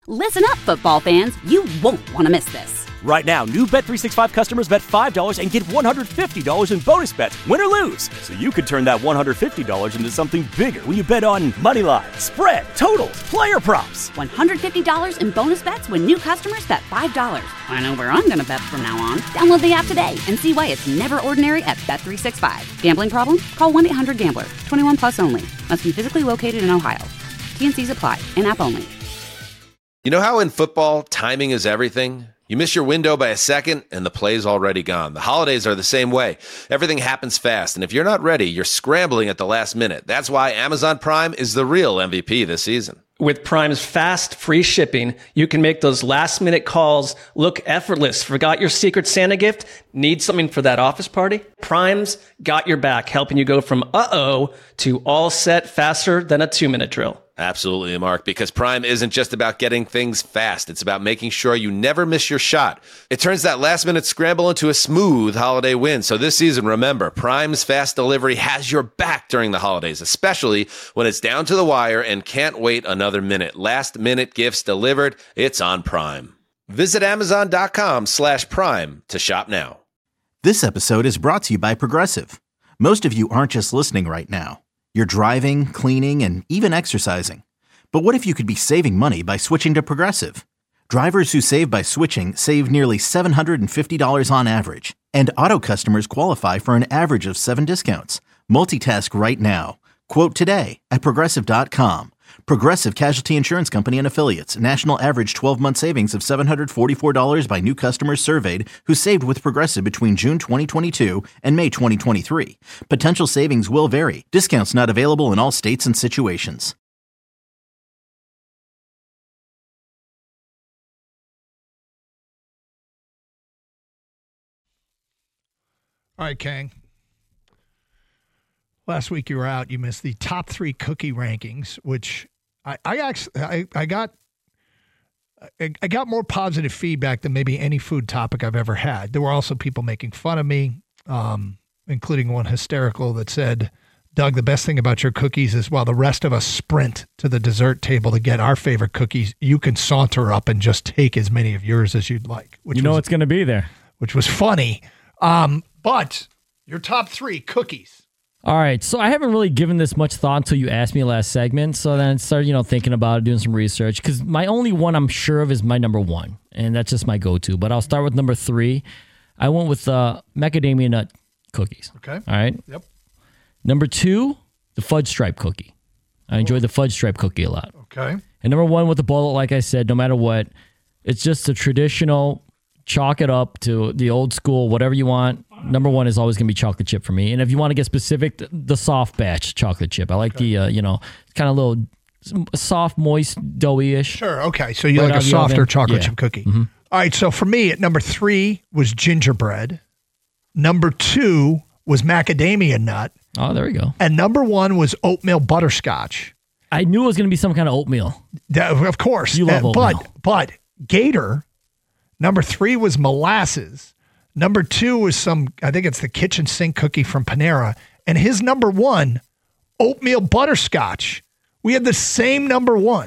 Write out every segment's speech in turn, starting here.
Listen up, football fans. You won't want to miss this. Right now, new Bet365 customers bet $5 and get $150 in bonus bets, win or lose. So you could turn that $150 into something bigger when you bet on money line, spread, totals, player props. $150 in bonus bets when new customers bet $5. I know where I'm going to bet from now on. Download the app today and see why it's never ordinary at Bet365. Gambling problem? Call 1-800-GAMBLER. 21 plus only. Must be physically located in Ohio. T&Cs apply. In-app only. You know how in football, timing is everything? You miss your window by a second, and the play's already gone. The holidays are the same way. Everything happens fast, and if you're not ready, you're scrambling at the last minute. That's why Amazon Prime is the real MVP this season. With Prime's fast, free shipping, you can make those last-minute calls look effortless. Forgot your Secret Santa gift? Need something for that office party? Prime's got your back, helping you go from uh-oh to all set faster than a 2-minute drill. Absolutely, Mark, because Prime isn't just about getting things fast. It's about making sure you never miss your shot. It turns that last-minute scramble into a smooth holiday win. So this season, remember, Prime's fast delivery has your back during the holidays, especially when it's down to the wire and can't wait another minute. Last-minute gifts delivered, it's on Prime. Visit Amazon.com/Prime to shop now. This episode is brought to you by Progressive. Most of you aren't just listening right now. You're driving, cleaning, and even exercising. But what if you could be saving money by switching to Progressive? Drivers who save by switching save nearly $750 on average. And auto customers qualify for an average of 7 discounts. Multitask right now. Quote today at Progressive.com. Progressive Casualty Insurance Company and Affiliates. National average 12-month savings of $744 by new customers surveyed who saved with Progressive between June 2022 and May 2023. Potential savings will vary. Discounts not available in all states and situations. All right, Kang. Last week you were out. You missed the top 3 cookie rankings, which I got more positive feedback than maybe any food topic I've ever had. There were also people making fun of me, including one hysterical that said, Doug, the best thing about your cookies is while the rest of us sprint to the dessert table to get our favorite cookies, you can saunter up and just take as many of yours as you'd like. Which it's going to be there. Which was funny. But your top 3 cookies. All right, so I haven't really given this much thought until you asked me last segment. So then I started, thinking about it, doing some research, because my only one I'm sure of is my number 1, and that's just my go-to. But I'll start with number 3. I went with macadamia nut cookies. Okay. All right. Yep. Number 2, the fudge stripe cookie. I enjoy the fudge stripe cookie a lot. Okay. And number 1 with the bullet, like I said, no matter what, it's just a traditional. Chalk it up to the old school, whatever you want. Number 1 is always going to be chocolate chip for me. And if you want to get specific, the soft batch chocolate chip. I like the, kind of little soft, moist, doughy-ish. Sure, okay. So you like a softer chocolate chip cookie. Mm-hmm. All right, so for me, at number 3 was gingerbread. Number 2 was macadamia nut. Oh, there we go. And number 1 was oatmeal butterscotch. I knew it was going to be some kind of oatmeal. Of course. You love oatmeal. But Gator... Number 3 was molasses. Number 2 was I think it's the kitchen sink cookie from Panera. And his number 1, oatmeal butterscotch. We had the same number 1.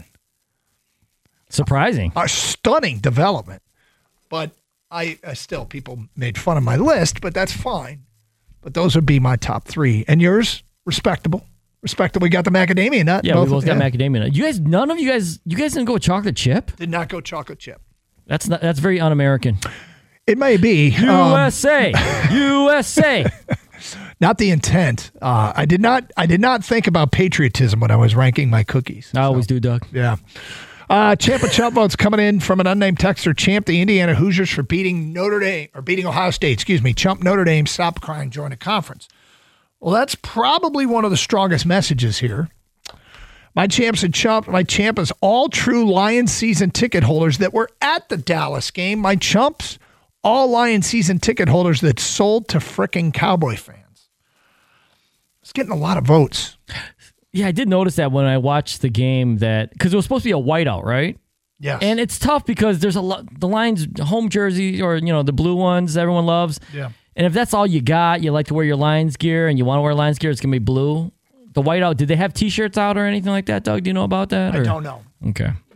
Surprising. A stunning development. But I still, people made fun of my list, but that's fine. But those would be my top 3. And yours, respectable. We got the macadamia nut. Yeah, we both got macadamia nut. None of you guys didn't go with chocolate chip? Did not go chocolate chip. That's very un-American. It may be. USA. USA. Not the intent. I did not think about patriotism when I was ranking my cookies. I always do, Doug. Yeah. Champ and Chump votes coming in from an unnamed texter. Champ, the Indiana Hoosiers for beating Ohio State. Chump, Notre Dame, stop crying, join a conference. Well, that's probably one of the strongest messages here. My champ is all true Lions season ticket holders that were at the Dallas game. My chumps, all Lions season ticket holders that sold to frickin' Cowboy fans. It's getting a lot of votes. Yeah, I did notice that when I watched the game because it was supposed to be a whiteout, right? Yes. And it's tough because there's the Lions home jersey or, the blue ones everyone loves. Yeah. And if that's all you got, you like to wear your Lions gear and you want to wear Lions gear, it's going to be blue. The whiteout, did they have T-shirts out or anything like that, Doug? Do you know about that? I don't know. Okay.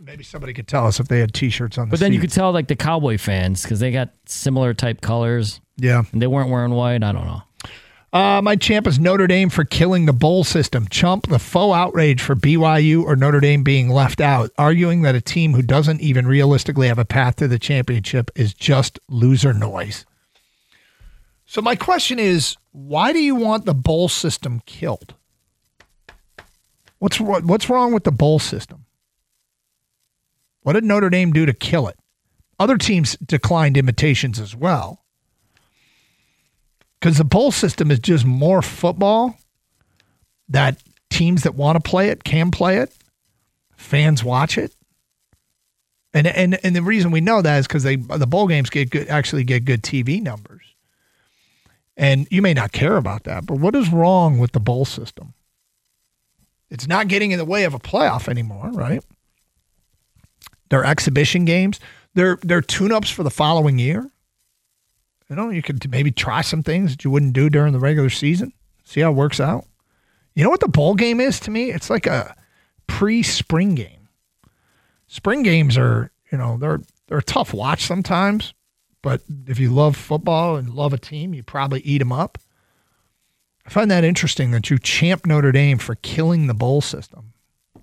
Maybe somebody could tell us if they had T-shirts on the But then you seats. could tell like the Cowboy fans because they got similar type colors. Yeah. And they weren't wearing white. I don't know. My champ is Notre Dame for killing the bowl system. Chump, the faux outrage for BYU or Notre Dame being left out, arguing that a team who doesn't even realistically have a path to the championship is just loser noise. So my question is, why do you want the bowl system killed? What's wrong with the bowl system? What did Notre Dame do to kill it? Other teams declined invitations as well. Because the bowl system is just more football that teams that want to play it can play it. Fans watch it. And the reason we know that is because the bowl games actually get good TV numbers. And you may not care about that, but what is wrong with the bowl system? It's not getting in the way of a playoff anymore, right? They're exhibition games. They're tune-ups for the following year. You know, you could maybe try some things that you wouldn't do during the regular season. See how it works out. You know what the bowl game is to me? It's like a pre-spring game. Spring games are, they're a tough watch sometimes. But if you love football and love a team, you probably eat them up. I find that interesting that you champ Notre Dame for killing the bowl system.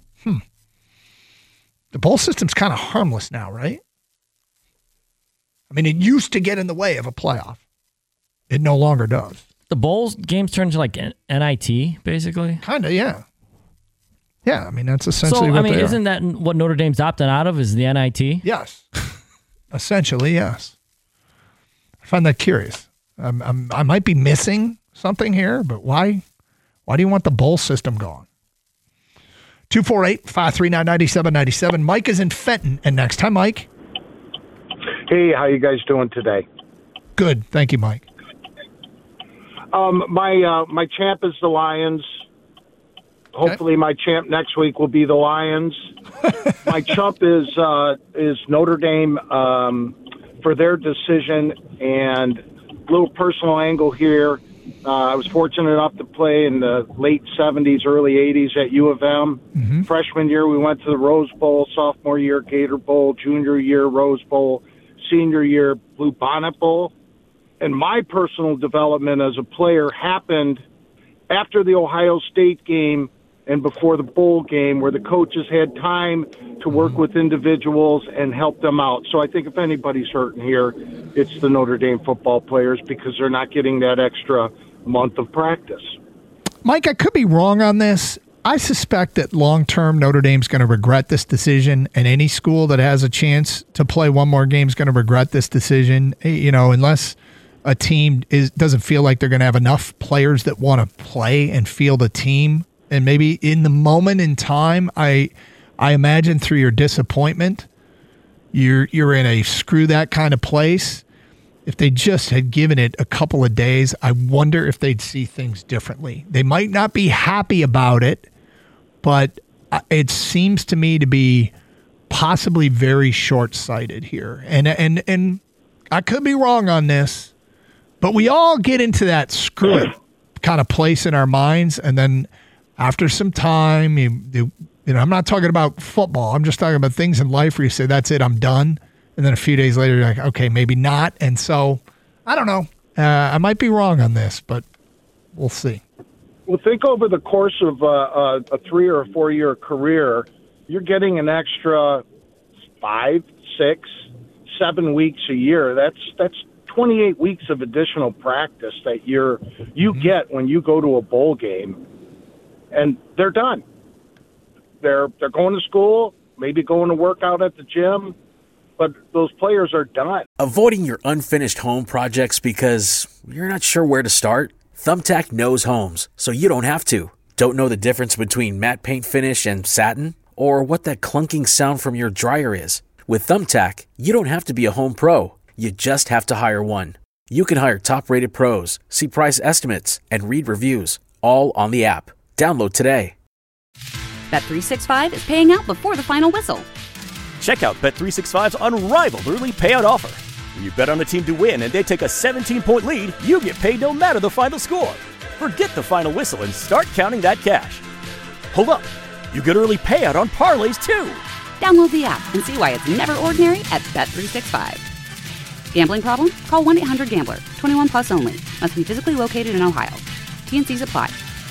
The bowl system's kind of harmless now, right? I mean, it used to get in the way of a playoff. It no longer does. The bowl games turn to like NIT, basically? Kind of, yeah. Yeah, I mean, that's essentially what they are. Isn't that what Notre Dame's opting out of is the NIT? Yes. Essentially, yes. I find that curious. I might be missing something here, but why do you want the bowl system gone? 248-539-9797. Mike is in Fenton. And next time, Mike. Hey, how you guys doing today? Good. Thank you, Mike. My champ is the Lions. Hopefully my champ next week will be the Lions. My chump is Notre Dame for their decision. And a little personal angle here. I was fortunate enough to play in the late 70s, early 80s at U of M. Mm-hmm. Freshman year, we went to the Rose Bowl. Sophomore year, Gator Bowl. Junior year, Rose Bowl. Senior year, Blue Bonnet Bowl. And my personal development as a player happened after the Ohio State game and before the bowl game, where the coaches had time to work with individuals and help them out. So I think if anybody's hurting here, it's the Notre Dame football players because they're not getting that extra month of practice. Mike, I could be wrong on this. I suspect that long-term Notre Dame's going to regret this decision, and any school that has a chance to play one more game is going to regret this decision, unless a team doesn't feel like they're going to have enough players that want to play and field a team. And maybe in the moment in time, I imagine through your disappointment, you're in a screw that kind of place. If they just had given it a couple of days, I wonder if they'd see things differently. They might not be happy about it, but it seems to me to be possibly very short-sighted here. And I could be wrong on this, but we all get into that screw it kind of place in our minds, and then after some time, I'm not talking about football. I'm just talking about things in life where you say, that's it, I'm done. And then a few days later, you're like, okay, maybe not. And so, I don't know. I might be wrong on this, but we'll see. Well, think over the course of a 3 or 4 year career, you're getting an extra 5, 6, 7 weeks a year. That's 28 weeks of additional practice that you get when you go to a bowl game. And they're done. They're going to school, maybe going to work out at the gym, but those players are done. Avoiding your unfinished home projects because you're not sure where to start? Thumbtack knows homes, so you don't have to. Don't know the difference between matte paint finish and satin? Or what that clunking sound from your dryer is? With Thumbtack, you don't have to be a home pro. You just have to hire one. You can hire top-rated pros, see price estimates, and read reviews, all on the app. Download today. Bet365 is paying out before the final whistle. Check out Bet365's unrivaled early payout offer. When you bet on a team to win and they take a 17-point lead, you get paid no matter the final score. Forget the final whistle and start counting that cash. Hold up. You get early payout on parlays, too. Download the app and see why it's never ordinary at Bet365. Gambling problem? Call 1-800-GAMBLER. 21 plus only. Must be physically located in Ohio. T&Cs apply.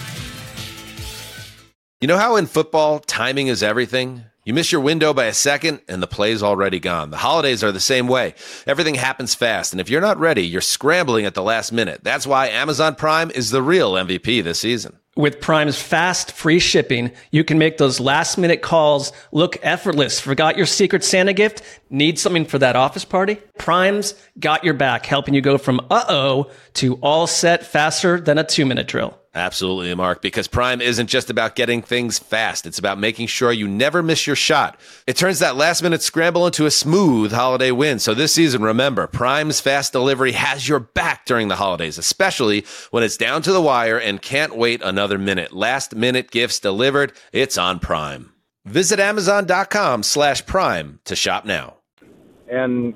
You know how in football, timing is everything? You miss your window by a second, and the play's already gone. The holidays are the same way. Everything happens fast, and if you're not ready, you're scrambling at the last minute. That's why Amazon Prime is the real MVP this season. With Prime's fast, free shipping, you can make those last-minute calls look effortless. Forgot your Secret Santa gift? Need something for that office party? Prime's got your back, helping you go from uh-oh to all set faster than a 2-minute drill. Absolutely, Mark, because Prime isn't just about getting things fast. It's about making sure you never miss your shot. It turns that last-minute scramble into a smooth holiday win. So this season, remember, Prime's fast delivery has your back during the holidays, especially when it's down to the wire and can't wait another minute. Last-minute gifts delivered, it's on Prime. Visit Amazon.com/Prime to shop now. And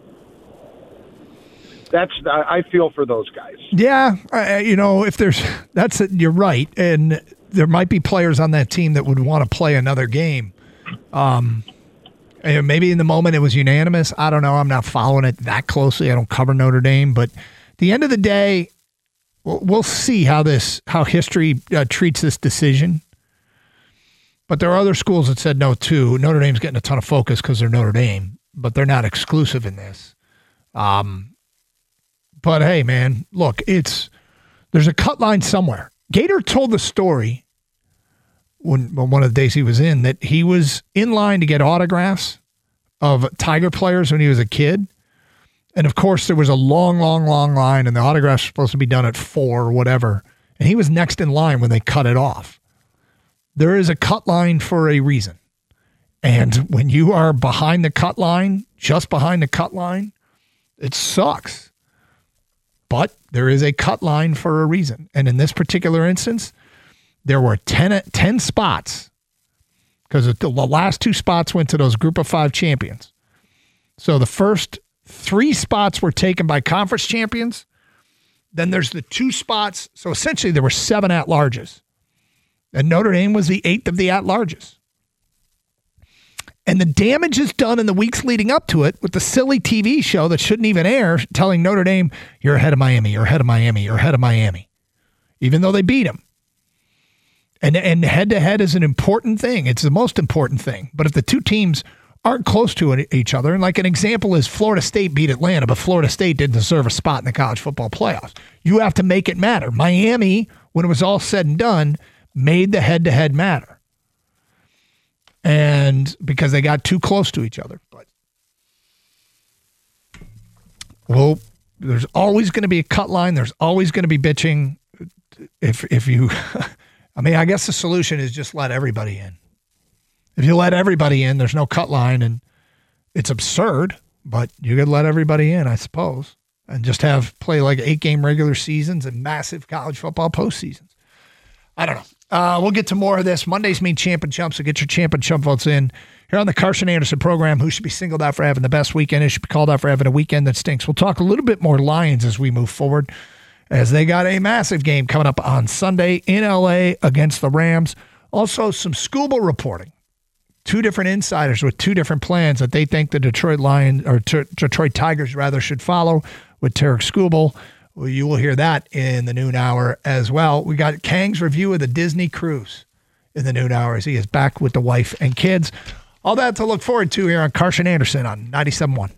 I feel for those guys. Yeah, if there's you're right, and there might be players on that team that would want to play another game. And maybe in the moment it was unanimous. I don't know. I'm not following it that closely. I don't cover Notre Dame, but at the end of the day, we'll see how history treats this decision. But there are other schools that said no too. Notre Dame's getting a ton of focus because they're Notre Dame, but they're not exclusive in this. But hey, man, look, there's a cut line somewhere. Gator told the story when one of the days he was in that he was in line to get autographs of Tiger players when he was a kid. And of course, there was a long, long, long line, and the autographs were supposed to be done at 4 or whatever. And he was next in line when they cut it off. There is a cut line for a reason. And when you are behind the cut line, just behind the cut line, it sucks. But there is a cut line for a reason. And in this particular instance, there were 10 spots because the last 2 spots went to those Group of 5 champions. So the first 3 spots were taken by conference champions. Then there's the 2 spots. So essentially there were 7 at-larges. And Notre Dame was the 8th of the at-larges. And the damage is done in the weeks leading up to it with the silly TV show that shouldn't even air telling Notre Dame, you're ahead of Miami, you're ahead of Miami, you're ahead of Miami, even though they beat them. And head-to-head is an important thing. It's the most important thing. But if the two teams aren't close to each other, and like an example is Florida State beat Atlanta, but Florida State didn't deserve a spot in the college football playoffs. You have to make it matter. Miami, when it was all said and done, made the head-to-head matter. And because they got too close to each other. But well, there's always going to be a cut line. There's always going to be bitching. If you, I mean, I guess the solution is just let everybody in. If you let everybody in, there's no cut line, and it's absurd. But you could let everybody in, I suppose, and just play like 8-game regular seasons and massive college football postseasons. I don't know. We'll get to more of this. Mondays mean Champ and Chump, so get your Champ and Chump votes in. Here on the Carson Anderson program, who should be singled out for having the best weekend? Who should be called out for having a weekend that stinks? We'll talk a little bit more Lions as we move forward, as they got a massive game coming up on Sunday in L.A. against the Rams. Also, some Scooble reporting. 2 different insiders with 2 different plans that they think the Detroit Tigers rather should follow with Tarek Scooble. Well, you will hear that in the noon hour as well. We got Kang's review of the Disney cruise in the noon hour as he is back with the wife and kids. All that to look forward to here on Carson Anderson on 97.1.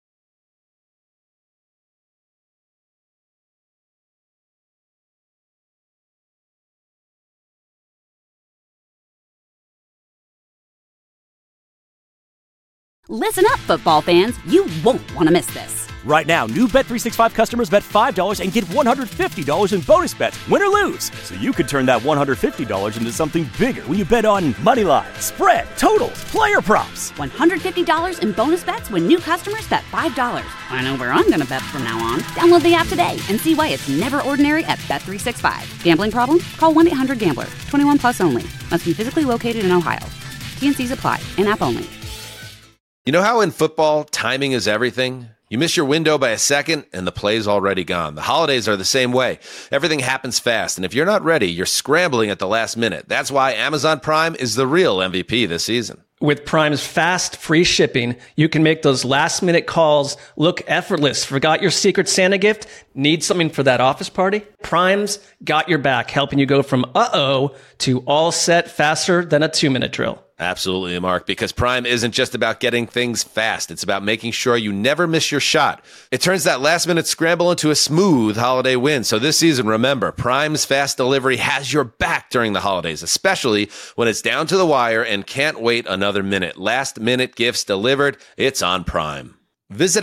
Listen up, football fans. You won't want to miss this. Right now, new Bet365 customers bet $5 and get $150 in bonus bets, win or lose. So you could turn that $150 into something bigger when you bet on money line, spread, totals, player props. $150 in bonus bets when new customers bet $5. I know where I'm going to bet from now on. Download the app today and see why it's never ordinary at Bet365. Gambling problem? Call 1-800-GAMBLER. 21 plus only. Must be physically located in Ohio. T&Cs apply. In-app only. You know how in football, timing is everything? You miss your window by a second, and the play's already gone. The holidays are the same way. Everything happens fast, and if you're not ready, you're scrambling at the last minute. That's why Amazon Prime is the real MVP this season. With Prime's fast, free shipping, you can make those last-minute calls look effortless. Forgot your Secret Santa gift? Need something for that office party? Prime's got your back, helping you go from uh-oh to all set faster than a 2-minute drill. Absolutely, Mark, because Prime isn't just about getting things fast. It's about making sure you never miss your shot. It turns that last-minute scramble into a smooth holiday win. So this season, remember, Prime's fast delivery has your back during the holidays, especially when it's down to the wire and can't wait another minute. Last-minute gifts delivered, it's on Prime. Visit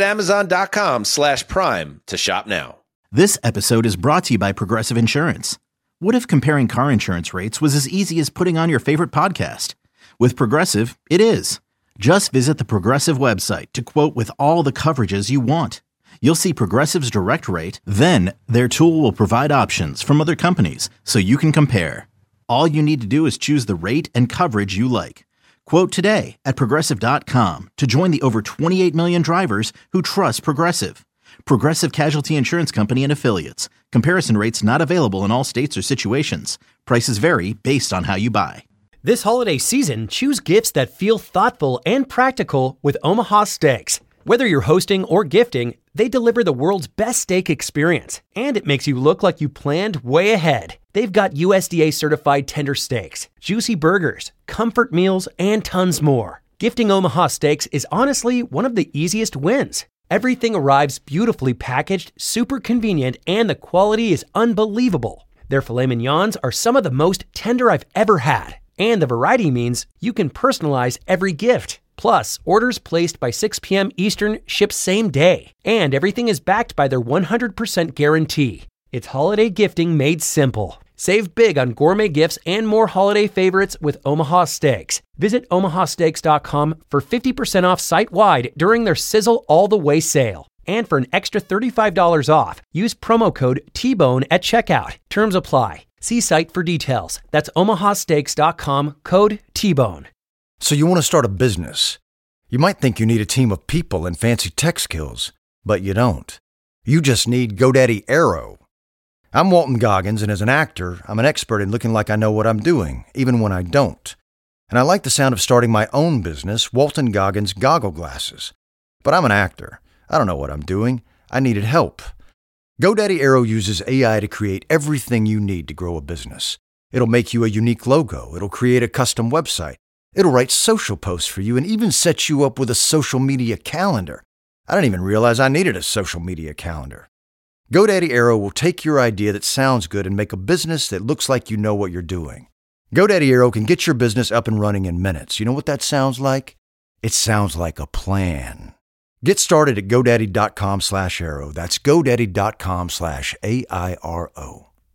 Amazon.com/Prime to shop now. This episode is brought to you by Progressive Insurance. What if comparing car insurance rates was as easy as putting on your favorite podcast? With Progressive, it is. Just visit the Progressive website to quote with all the coverages you want. You'll see Progressive's direct rate, then their tool will provide options from other companies so you can compare. All you need to do is choose the rate and coverage you like. Quote today at Progressive.com to join the over 28 million drivers who trust Progressive. Progressive Casualty Insurance Company and Affiliates. Comparison rates not available in all states or situations. Prices vary based on how you buy. This holiday season, choose gifts that feel thoughtful and practical with Omaha Steaks. Whether you're hosting or gifting, they deliver the world's best steak experience, and it makes you look like you planned way ahead. They've got USDA certified tender steaks, juicy burgers, comfort meals, and tons more. Gifting Omaha Steaks is honestly one of the easiest wins. Everything arrives beautifully packaged, super convenient, and the quality is unbelievable. Their filet mignons are some of the most tender I've ever had. And the variety means you can personalize every gift. Plus, orders placed by 6 p.m. Eastern ship same day. And everything is backed by their 100% guarantee. It's holiday gifting made simple. Save big on gourmet gifts and more holiday favorites with Omaha Steaks. Visit omahasteaks.com for 50% off site-wide during their Sizzle All the Way sale. And for an extra $35 off, use promo code TBONE at checkout. Terms apply. See site for details. That's omahasteaks.com, code TBONE. So you want to start a business. You might think you need a team of people and fancy tech skills, but you don't. You just need GoDaddy Aero. I'm Walton Goggins, and as an actor, I'm an expert in looking like I know what I'm doing, even when I don't. And I like the sound of starting my own business, Walton Goggins Goggle Glasses. But I'm an actor. I don't know what I'm doing. I needed help. GoDaddy Aero uses AI to create everything you need to grow a business. It'll make you a unique logo. It'll create a custom website. It'll write social posts for you and even set you up with a social media calendar. I didn't even realize I needed a social media calendar. GoDaddy Aero will take your idea that sounds good and make a business that looks like you know what you're doing. GoDaddy Aero can get your business up and running in minutes. You know what that sounds like? It sounds like a plan. Get started at GoDaddy.com/Aero. That's GoDaddy.com/AIRO.